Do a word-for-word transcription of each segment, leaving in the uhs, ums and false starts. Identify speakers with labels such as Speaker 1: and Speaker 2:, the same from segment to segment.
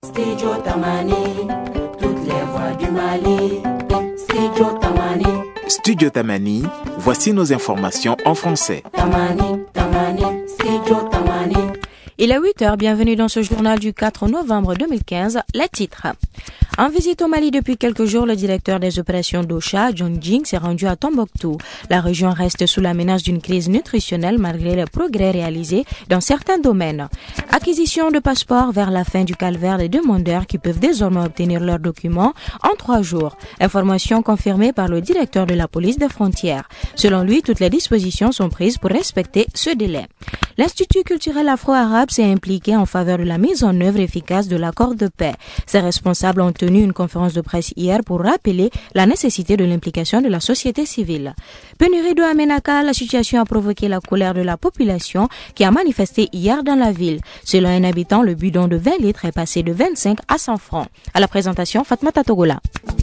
Speaker 1: Studio Tamani, toutes les voix du Mali. Studio Tamani.
Speaker 2: Studio Tamani, voici nos informations en français.
Speaker 1: Tamani, Tamani, Studio Tamani.
Speaker 3: Il est huit heures, bienvenue dans ce journal du quatre novembre deux mille quinze. Les titres. En visite au Mali depuis quelques jours, le directeur des opérations d'Ocha, John Jing, s'est rendu à Tombouctou. La région reste sous la menace d'une crise nutritionnelle malgré les progrès réalisés dans certains domaines. Acquisition de passeports vers la fin du calvaire des demandeurs qui peuvent désormais obtenir leurs documents en trois jours. Information confirmée par le directeur de la police des frontières. Selon lui, toutes les dispositions sont prises pour respecter ce délai. L'Institut culturel afro-arabe s'est impliqué en faveur de la mise en œuvre efficace de l'accord de paix. Ses responsables ont tenu une conférence de presse hier pour rappeler la nécessité de l'implication de la société civile. Pénurie d'eau à Ménaka, la situation a provoqué la colère de la population qui a manifesté hier dans la ville. Selon un habitant, le bidon de vingt litres est passé de vingt-cinq à cent francs. À la présentation, Fatmata Togola.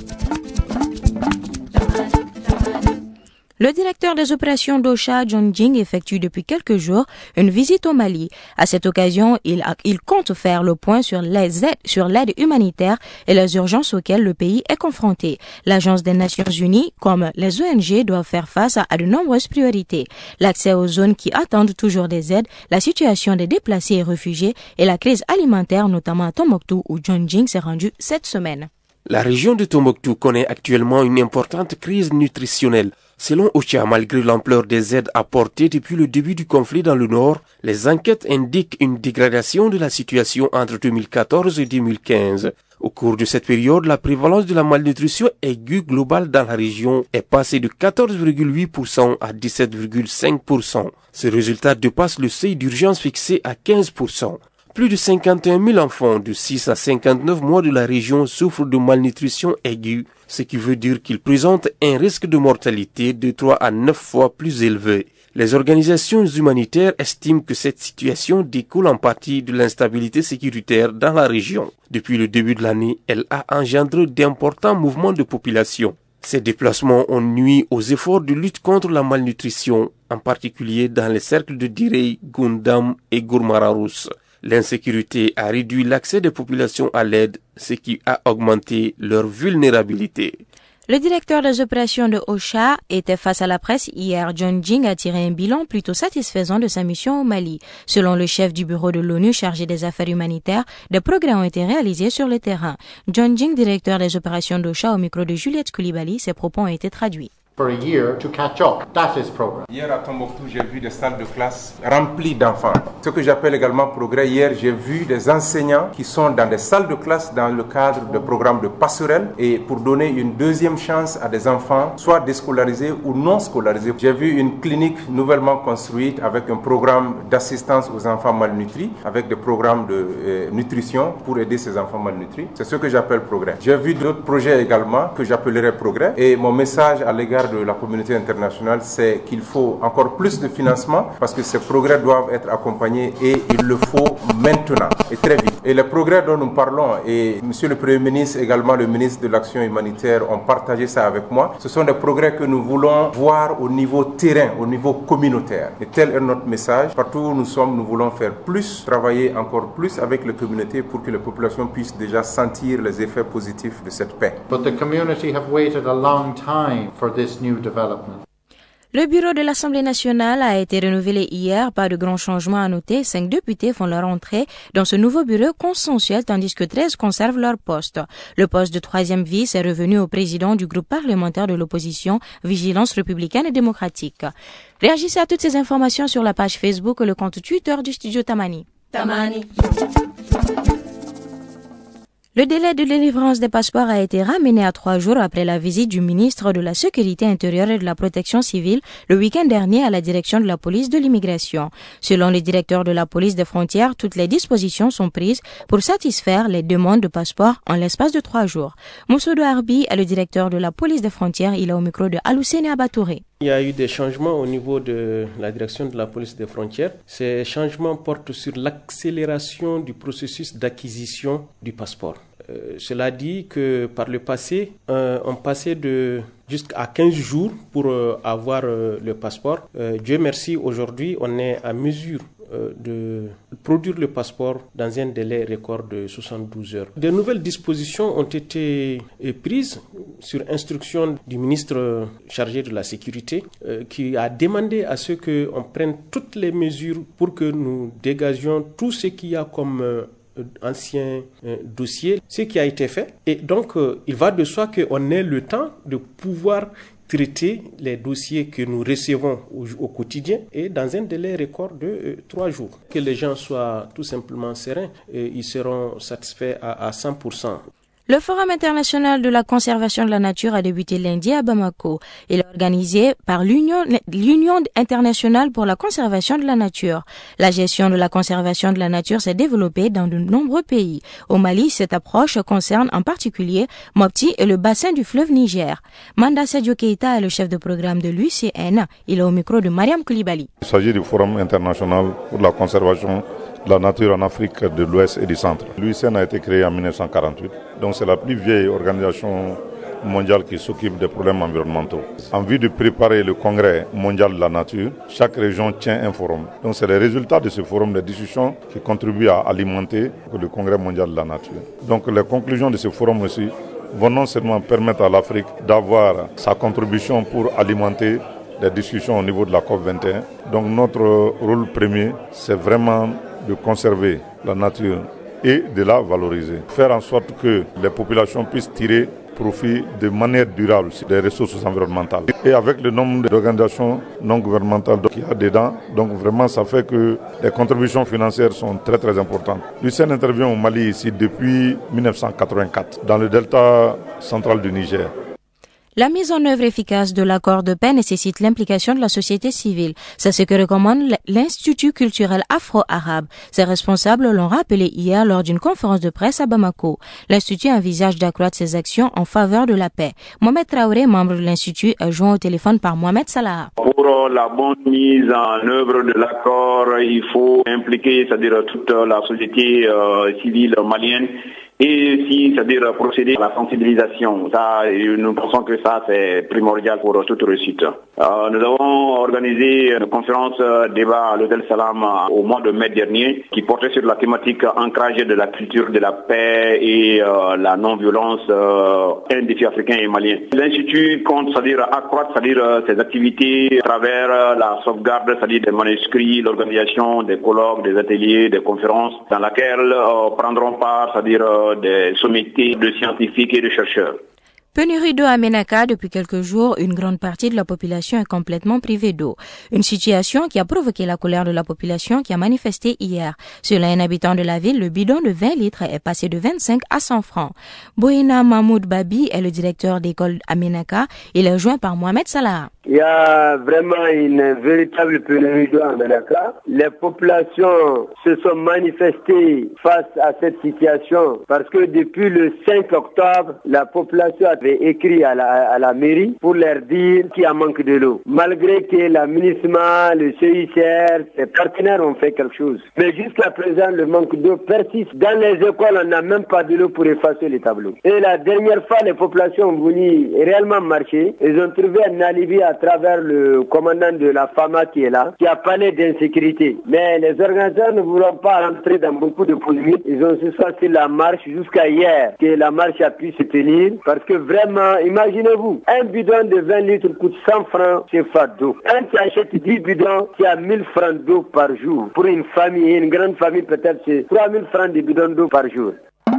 Speaker 3: Le directeur des opérations d'Ocha, John Jing, effectue depuis quelques jours une visite au Mali. À cette occasion, il, a, il compte faire le point sur les aides, sur l'aide humanitaire et les urgences auxquelles le pays est confronté. L'Agence des Nations Unies, comme les O N G, doivent faire face à, à de nombreuses priorités. L'accès aux zones qui attendent toujours des aides, la situation des déplacés et réfugiés et la crise alimentaire, notamment à Tombouctou, où John Jing s'est rendu cette semaine.
Speaker 4: La région de Tombouctou connaît actuellement une importante crise nutritionnelle. Selon Ocha, malgré l'ampleur des aides apportées depuis le début du conflit dans le nord, les enquêtes indiquent une dégradation de la situation entre deux mille quatorze et deux mille quinze. Au cours de cette période, la prévalence de la malnutrition aiguë globale dans la région est passée de quatorze virgule huit pour cent à dix-sept virgule cinq pour cent. Ce résultat dépasse le seuil d'urgence fixé à quinze pour cent. Plus de cinquante et un mille enfants de six à cinquante-neuf mois de la région souffrent de malnutrition aiguë, ce qui veut dire qu'ils présentent un risque de mortalité de trois à neuf fois plus élevé. Les organisations humanitaires estiment que cette situation découle en partie de l'instabilité sécuritaire dans la région. Depuis le début de l'année, elle a engendré d'importants mouvements de population. Ces déplacements ont nui aux efforts de lutte contre la malnutrition, en particulier dans les cercles de Direy, Gundam et Gourmararous. L'insécurité a réduit l'accès des populations à l'aide, ce qui a augmenté leur vulnérabilité.
Speaker 3: Le directeur des opérations de Ocha était face à la presse hier. John Jing a tiré un bilan plutôt satisfaisant de sa mission au Mali. Selon le chef du bureau de l'ONU chargé des affaires humanitaires, des progrès ont été réalisés sur le terrain. John Jing, directeur des opérations d'Ocha, au micro de Juliette Koulibaly, ses propos ont été traduits.
Speaker 5: For a year to catch up. That is progress.
Speaker 6: Hier à Tombouctou, j'ai vu des salles de classe remplies d'enfants. Ce que j'appelle également progrès, hier j'ai vu des enseignants qui sont dans des salles de classe dans le cadre de programmes de passerelle et pour donner une deuxième chance à des enfants, soit déscolarisés ou non scolarisés. J'ai vu une clinique nouvellement construite avec un programme d'assistance aux enfants malnutris, avec des programmes de euh, nutrition pour aider ces enfants malnutris. C'est ce que j'appelle progrès. J'ai vu d'autres projets également que j'appellerais progrès et mon message à l'égard de la communauté internationale, c'est qu'il faut encore plus de financement parce que ces progrès doivent être accompagnés et il le faut maintenant et très vite. Et les progrès dont nous parlons, et Monsieur le Premier ministre, également le ministre de l'Action humanitaire ont partagé ça avec moi, ce sont des progrès que nous voulons voir au niveau terrain, au niveau communautaire. Et tel est notre message. Partout où nous sommes, nous voulons faire plus, travailler encore plus avec les communautés pour que les populations puissent déjà sentir les effets positifs de cette paix.
Speaker 5: But the community have waited a long time for this new development.
Speaker 3: Le bureau de l'Assemblée nationale a été renouvelé hier. Pas de grands changements à noter. Cinq députés font leur entrée dans ce nouveau bureau consensuel tandis que treize conservent leur poste. Le poste de troisième vice est revenu au président du groupe parlementaire de l'opposition Vigilance républicaine et démocratique. Réagissez à toutes ces informations sur la page Facebook et le compte Twitter du studio Tamani.
Speaker 1: Tamani.
Speaker 3: Le délai de délivrance des passeports a été ramené à trois jours après la visite du ministre de la Sécurité intérieure et de la Protection civile le week-end dernier à la direction de la police de l'immigration. Selon le directeur de la police des frontières, toutes les dispositions sont prises pour satisfaire les demandes de passeports en l'espace de trois jours. Moussoudou Arbi est le directeur de la police des frontières. Il est au micro de Aloussene Abatouré.
Speaker 4: Il y a eu des changements au niveau de la direction de la police des frontières. Ces changements portent sur l'accélération du processus d'acquisition du passeport. Euh, cela dit que par le passé, euh, on passait de jusqu'à quinze jours pour euh, avoir euh, le passeport. Euh, Dieu merci, aujourd'hui, on est à mesure euh, de produire le passeport dans un délai record de soixante-douze heures. De nouvelles dispositions ont été euh, prises sur instruction du ministre chargé de la sécurité euh, qui a demandé à ce qu'on prenne toutes les mesures pour que nous dégagions tout ce qu'il y a comme euh, ancien euh, dossier, ce qui a été fait. Et donc, euh, il va de soi qu'on ait le temps de pouvoir traiter les dossiers que nous recevons au, au quotidien et dans un délai record de euh, trois jours. Que les gens soient tout simplement sereins et ils seront satisfaits à, à cent pour cent.
Speaker 3: Le Forum international de la conservation de la nature a débuté lundi à Bamako. Il est organisé par l'Union, l'Union internationale pour la conservation de la nature. La gestion de la conservation de la nature s'est développée dans de nombreux pays. Au Mali, cette approche concerne en particulier Mopti et le bassin du fleuve Niger. Manda Sadio Keita est le chef de programme de l'U C N. Il est au micro de Mariam Koulibaly.
Speaker 7: Il s'agit du Forum international pour la conservation de la nature en Afrique de l'Ouest et du Centre. L'U C N a été créé en dix-neuf cent quarante-huit, donc c'est la plus vieille organisation mondiale qui s'occupe des problèmes environnementaux. En vue de préparer le congrès mondial de la nature, chaque région tient un forum. Donc c'est les résultats de ce forum de discussion qui contribuent à alimenter le congrès mondial de la nature. Donc les conclusions de ce forum aussi vont non seulement permettre à l'Afrique d'avoir sa contribution pour alimenter les discussions au niveau de la COP vingt et un. Donc notre rôle premier, c'est vraiment de conserver la nature et de la valoriser. Faire en sorte que les populations puissent tirer profit de manière durable des ressources environnementales. Et avec le nombre d'organisations non gouvernementales qu'il y a dedans, donc vraiment ça fait que les contributions financières sont très très importantes. L'U C N intervient au Mali ici depuis dix-neuf cent quatre-vingt-quatre, dans le delta central du Niger.
Speaker 3: La mise en œuvre efficace de l'accord de paix nécessite l'implication de la société civile. C'est ce que recommande l'Institut culturel afro-arabe. Ses responsables l'ont rappelé hier lors d'une conférence de presse à Bamako. L'Institut envisage d'accroître ses actions en faveur de la paix. Mohamed Traoré, membre de l'Institut, est joint au téléphone par Mohamed Salah.
Speaker 8: Pour la bonne mise en œuvre de l'accord, il faut impliquer, c'est-à-dire toute la société euh, civile malienne. Et si, c'est-à-dire procéder à la sensibilisation, ça, nous pensons que ça, c'est primordial pour toute réussite. Euh, nous avons organisé une conférence euh, débat à l'hôtel Salam euh, au mois de mai dernier, qui portait sur la thématique ancrage de la culture de la paix et euh, la non-violence, euh, un défi africain et malien. L'Institut compte, c'est-à-dire accroître, c'est-à-dire euh, ses activités à travers euh, la sauvegarde, c'est-à-dire des manuscrits, l'organisation des colloques, des ateliers, des conférences, dans laquelle euh, prendront part, c'est-à-dire euh, des sommités de scientifiques et de chercheurs.
Speaker 3: Pénurie d'eau à Ménaka. Depuis quelques jours, une grande partie de la population est complètement privée d'eau. Une situation qui a provoqué la colère de la population qui a manifesté hier. Selon un habitant de la ville, le bidon de vingt litres est passé de vingt-cinq à cent francs. Bohina Mahmoud Babi est le directeur d'école à Ménaka. Il est joint par Mohamed Salah.
Speaker 9: Il y a vraiment une véritable pénurie d'eau à Ménaka. Les populations se sont manifestées face à cette situation parce que depuis le cinq octobre, la population avait écrit à la, à la mairie pour leur dire qu'il y a manque de l'eau. Malgré que la MINUSMA, le C I C R, ses partenaires ont fait quelque chose. Mais jusqu'à présent, le manque d'eau persiste. Dans les écoles, on n'a même pas de l'eau pour effacer les tableaux. Et la dernière fois, les populations ont voulu réellement marcher. Ils ont trouvé un alibi à travers le commandant de la FAMA qui est là, qui a parlé d'insécurité. Mais les organisateurs ne voulont pas rentrer dans beaucoup de polémiques. Ils ont ce soir sur la marche jusqu'à hier, que la marche a pu se tenir. Parce que vraiment, imaginez-vous, un bidon de vingt litres coûte cent francs C F A d'eau. Un qui achète dix bidons, qui a mille francs d'eau par jour. Pour une famille, une grande famille, peut-être c'est trois mille francs de bidons d'eau par jour.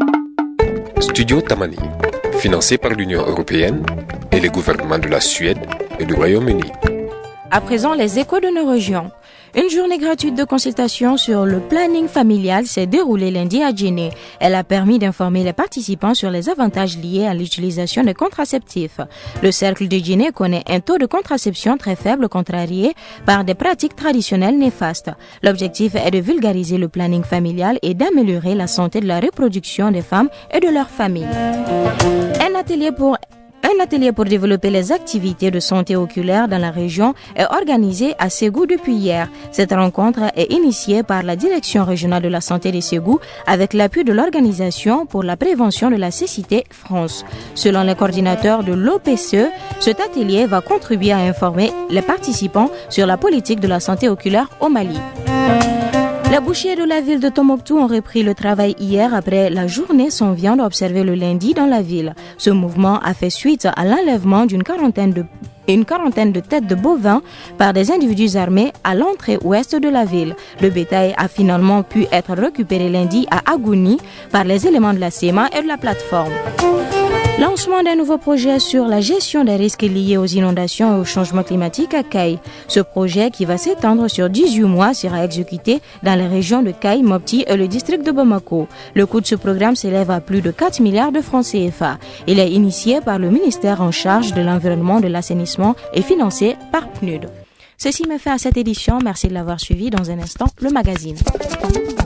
Speaker 10: Studio Tamani, financé par l'Union européenne et les gouvernements de la Suède et du Royaume-Uni.
Speaker 3: À présent, les échos de nos régions. Une journée gratuite de consultation sur le planning familial s'est déroulée lundi à Djenné. Elle a permis d'informer les participants sur les avantages liés à l'utilisation des contraceptifs. Le cercle de Djenné connaît un taux de contraception très faible contrarié par des pratiques traditionnelles néfastes. L'objectif est de vulgariser le planning familial et d'améliorer la santé de la reproduction des femmes et de leurs familles. Un atelier pour Un atelier pour développer les activités de santé oculaire dans la région est organisé à Ségou depuis hier. Cette rencontre est initiée par la Direction régionale de la santé de Ségou avec l'appui de l'Organisation pour la prévention de la cécité France. Selon les coordinateurs de l'O P C E, cet atelier va contribuer à informer les participants sur la politique de la santé oculaire au Mali. Les bouchers de la ville de Tombouctou ont repris le travail hier après la journée sans viande observée le lundi dans la ville. Ce mouvement a fait suite à l'enlèvement d'une quarantaine de une quarantaine de têtes de bovins par des individus armés à l'entrée ouest de la ville. Le bétail a finalement pu être récupéré lundi à Agouni par les éléments de la C E M A et de la plateforme. Lancement d'un nouveau projet sur la gestion des risques liés aux inondations et au changement climatique à Caille. Ce projet, qui va s'étendre sur dix-huit mois, sera exécuté dans les régions de Caille, Mopti et le district de Bamako. Le coût de ce programme s'élève à plus de quatre milliards de francs C F A. Il est initié par le ministère en charge de l'environnement, de l'assainissement et financé par P N U D. Ceci me fait à cette édition. Merci de l'avoir suivi. Dans un instant, le magazine.